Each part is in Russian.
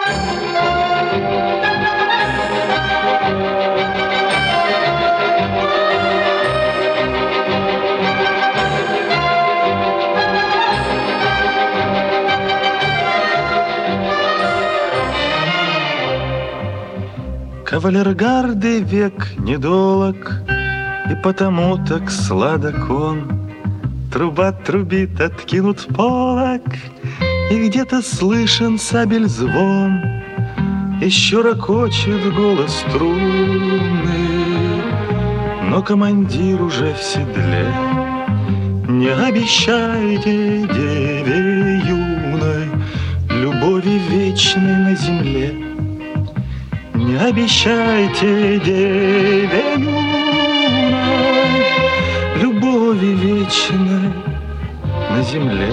Кавалергарды век недолог, и потому так сладок он. Труба трубит, откинут полог, и где-то слышен сабель звон. Еще ракочет голос трубный, но командир уже в седле. Не обещайте деве юной любови вечной на земле. Не обещайте деве юной любови вечной на земле.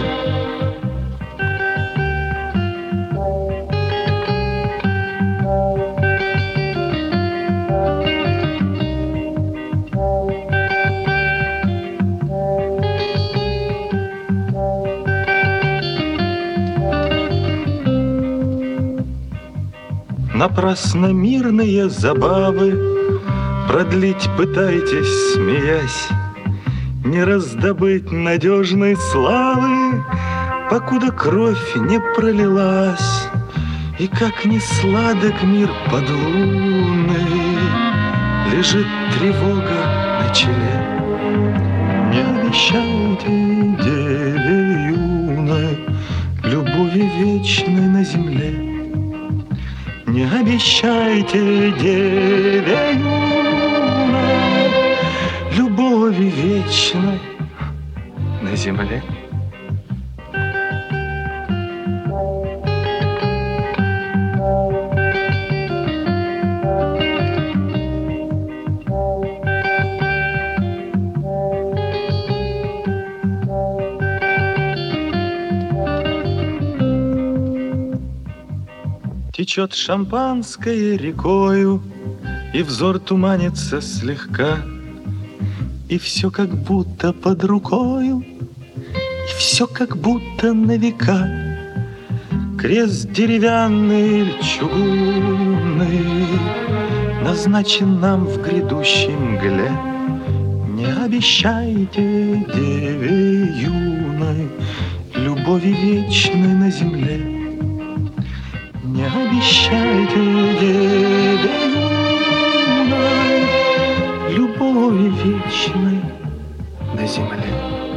Напрасно мирные забавы продлить пытаетесь, смеясь, не раздобыть надежной славы, покуда кровь не пролилась. И как ни сладок мир подлунный, лежит тревога на челе. Не обещайте деве юной любови вечной на земле. Не обещайте деве юной любови вечной на земле. Течет шампанское рекою, и взор туманится слегка, и все как будто под рукою, и все как будто на века. Крест деревянный или чугунный назначен нам в грядущей мгле. Не обещайте деве юной любови вечной на земле. Не обещайте деве юной любови вечной на земле.